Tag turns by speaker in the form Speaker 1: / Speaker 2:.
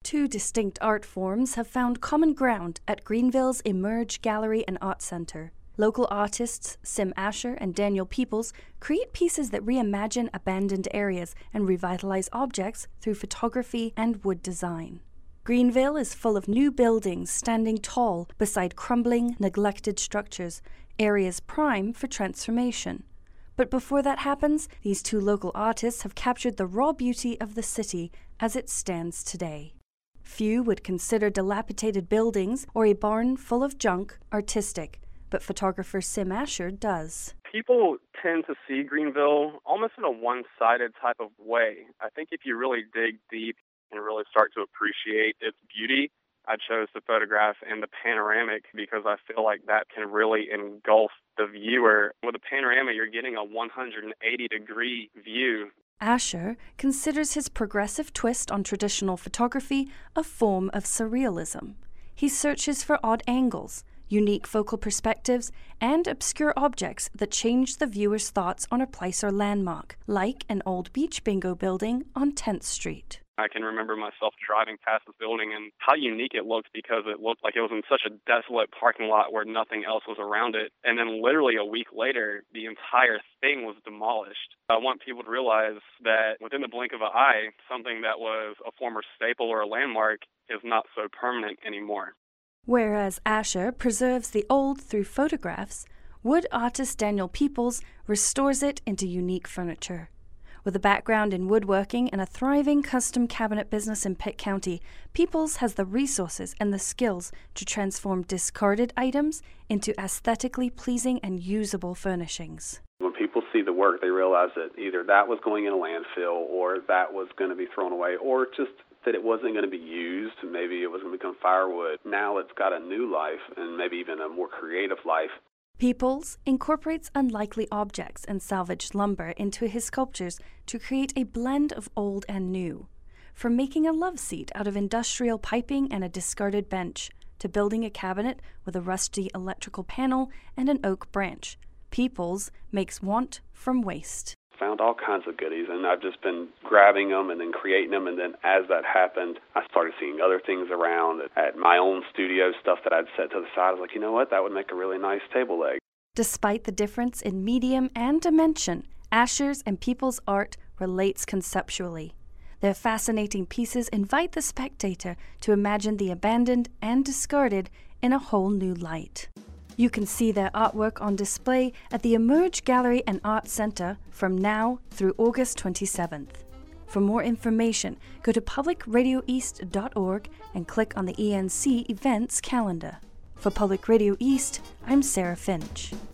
Speaker 1: Two distinct art forms have found common ground at Greenville's Emerge Gallery and Art Center. Local artists Sim Asher and Daniel Peoples create pieces that reimagine abandoned areas and revitalize objects through photography and wood design. Greenville is full of new buildings standing tall beside crumbling, neglected structures, areas prime for transformation. But before that happens, these two local artists have captured the raw beauty of the city as it stands today. Few would consider dilapidated buildings or a barn full of junk artistic, but photographer Sim Asher does.
Speaker 2: People tend to see Greenville almost in a one-sided type of way. I think if you really dig deep and really start to appreciate its beauty, I chose to photograph in the panoramic because I feel like that can really engulf the viewer. With a panorama, you're getting a 180-degree view.
Speaker 1: Asher considers his progressive twist on traditional photography a form of surrealism. He searches for odd angles, unique focal perspectives, and obscure objects that change the viewer's thoughts on a place or landmark, like an old beach bingo building on 10th Street.
Speaker 2: I can remember myself driving past this building and how unique it looked because it looked like it was in such a desolate parking lot where nothing else was around it. And then literally a week later, the entire thing was demolished. I want people to realize that within the blink of an eye, something that was a former staple or a landmark is not so permanent anymore.
Speaker 1: Whereas Asher preserves the old through photographs, wood artist Daniel Peoples restores it into unique furniture. With a background in woodworking and a thriving custom cabinet business in Pitt County, Peoples has the resources and the skills to transform discarded items into aesthetically pleasing and usable furnishings.
Speaker 3: When people see the work, they realize that either that was going in a landfill or that was going to be thrown away or just that it wasn't going to be used. Maybe it was going to become firewood. Now it's got a new life and maybe even a more creative life.
Speaker 1: Peoples incorporates unlikely objects and salvaged lumber into his sculptures to create a blend of old and new. From making a love seat out of industrial piping and a discarded bench, to building a cabinet with a rusty electrical panel and an oak branch, Peoples makes want from waste.
Speaker 3: Found all kinds of goodies, and I've just been grabbing them and then creating them, and then as that happened, I started seeing other things around at my own studio, stuff that I'd set to the side. I was like, you know what, that would make a really nice table leg.
Speaker 1: Despite the difference in medium and dimension, Asher's and Peoples' art relates conceptually. Their fascinating pieces invite the spectator to imagine the abandoned and discarded in a whole new light. You can see their artwork on display at the Emerge Gallery and Art Center from now through August 27th. For more information, go to publicradioeast.org and click on the ENC events calendar. For Public Radio East, I'm Sarah Finch.